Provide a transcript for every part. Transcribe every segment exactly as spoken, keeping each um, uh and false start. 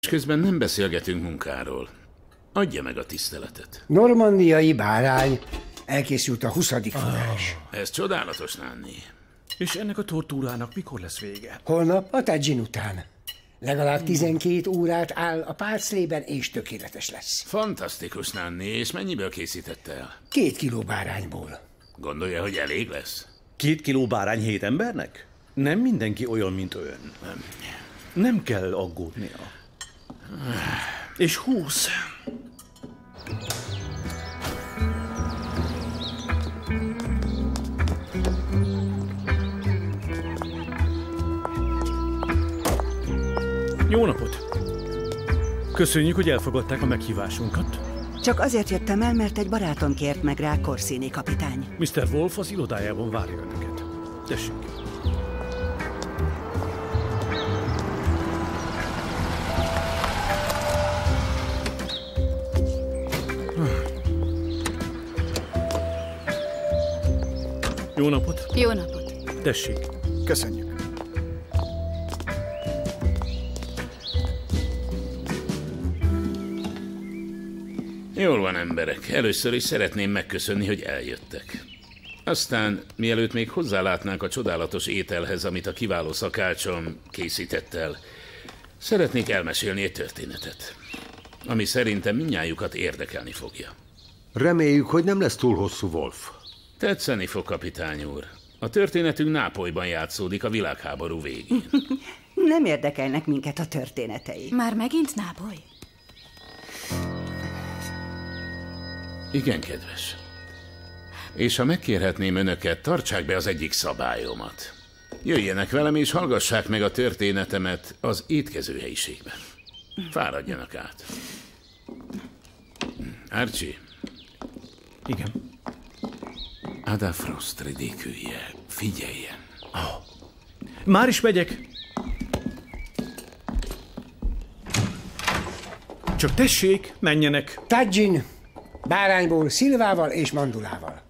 És közben nem beszélgetünk munkáról. Adja meg a tiszteletet. Normandiai bárány. Elkészült a huszadik forrás. Oh, ez csodálatos, Nanni. És ennek a tortúrának mikor lesz vége? Holnap a Tajin után. Legalább tizenkét órát áll a pálclében, és tökéletes lesz. Fantasztikus, Nanni. És mennyiből készítette el? Két kiló bárányból. Gondolja, hogy elég lesz? Két kiló bárány hét embernek? Nem mindenki olyan, mint ön. Nem, nem kell aggódnia. És húsz. Jó napot! Köszönjük, hogy elfogadták a meghívásunkat. Csak azért jöttem el, mert egy barátom kért meg rá, Corsini kapitány. miszter Wolf az irodájában várja önöket. Tessék. Jó napot! Jó napot! Tessék. Köszönjük. Jól van, emberek. Először is szeretném megköszönni, hogy eljöttek. Aztán, mielőtt még hozzálátnánk a csodálatos ételhez, amit a kiváló szakácsom készített el, szeretnék elmesélni egy történetet, ami szerintem mindnyájukat érdekelni fogja. Reméljük, hogy nem lesz túl hosszú, Wolf. Tetszeni fog, kapitány úr. A történetünk Nápolyban játszódik a világháború végén. Nem érdekelnek minket a történetei. Már megint Nápoly? Igen, kedves. És ha megkérhetném önöket, tartsák be az egyik szabályomat. Jöjjenek velem és hallgassák meg a történetemet az étkezőhelyiségben. Fáradjanak át. Archie. Igen. Ada Frost ridékülje. Figyeljen. Oh. Már is megyek. Csak tessék, menjenek. Tajin. Bárányból, szilvával és mandulával.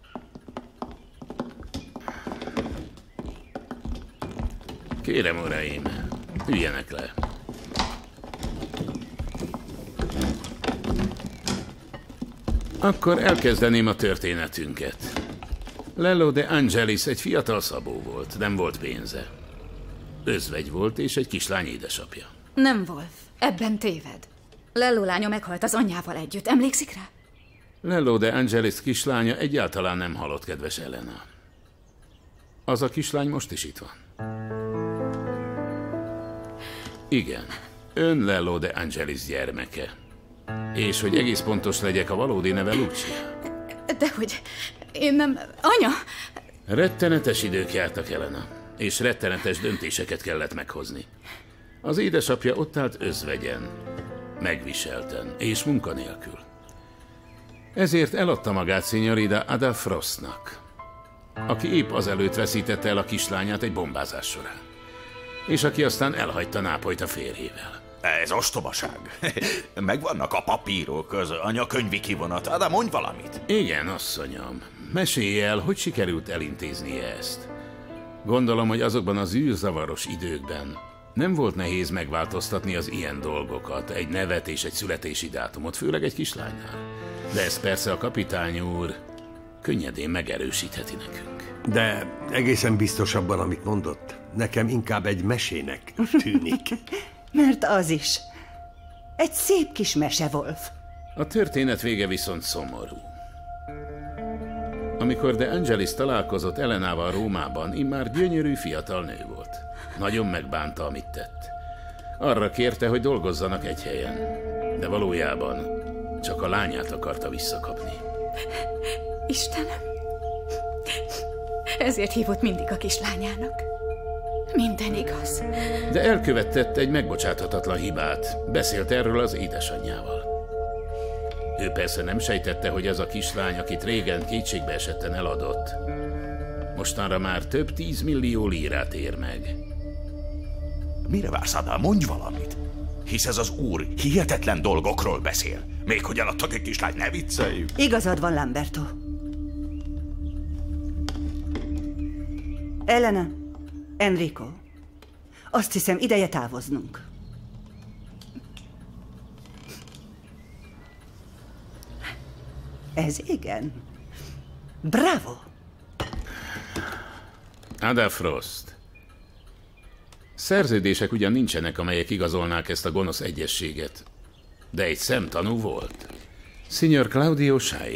Kérem, uraim, üljenek le. Akkor elkezdeném a történetünket. Lello de Angelis egy fiatal szabó volt, nem volt pénze. Özvegy volt és egy kislány édesapja. Nem, Wolf, ebben téved. Lello lánya meghalt az anyjával együtt, emlékszik rá? Lello de Angelis kislánya egyáltalán nem halott, kedves Elena. Az a kislány most is itt van. Igen, ön Lello de Angelis gyermeke. És hogy egész pontos legyek, a valódi neve Lucia. Dehogy, én nem... Anya! Rettenetes idők jártak, Elena, és rettenetes döntéseket kellett meghozni. Az édesapja ott állt özvegyen, megviselten és munkanélkül. Ezért eladta magát Signorina Ada Frostnak, aki épp azelőtt veszítette el a kislányát egy bombázás során, és aki aztán elhagyta Nápolyt a férjével. Ez ostobaság. Megvannak a papírok, az anyakönyvi kivonat. Ada, mondj valamit. Igen, asszonyom. Mesélj el, hogy sikerült elintéznie ezt. Gondolom, hogy azokban az űrzavaros időkben nem volt nehéz megváltoztatni az ilyen dolgokat, egy nevet és egy születési dátumot, főleg egy kislánynál. De ezt persze a kapitány úr könnyedén megerősítheti nekünk. De egészen biztos abban, amit mondott. Nekem inkább egy mesének tűnik. Mert az is. Egy szép kis mese, Wolf. A történet vége viszont szomorú. Amikor de Angelis találkozott Elenával Rómában, immár gyönyörű fiatal nő volt. Nagyon megbánta, amit tett. Arra kérte, hogy dolgozzanak egy helyen, de valójában csak a lányát akarta visszakapni. Istenem! Ezért hívott mindig a kislányának. Minden igaz. De elkövetett egy megbocsáthatatlan hibát. Beszélt erről az édesanyjával. Ő persze nem sejtette, hogy ez a kislány, akit régen kétségbe esetten eladott, mostanra már több tízmillió lírát ér meg. Mire vársz, Ada? Mondj valamit. Hisz ez az úr hihetetlen dolgokról beszél. Még hogy eladtak egy kislányt, ne vicceljük. Igazad van, Lamberto. Elena, Enrico, azt hiszem, ideje távoznunk. Ez igen. Bravo! Ada Frost. Szerződések ugyan nincsenek, amelyek igazolnák ezt a gonosz egyességet, de egy szemtanú volt. Signor Claudio Scai.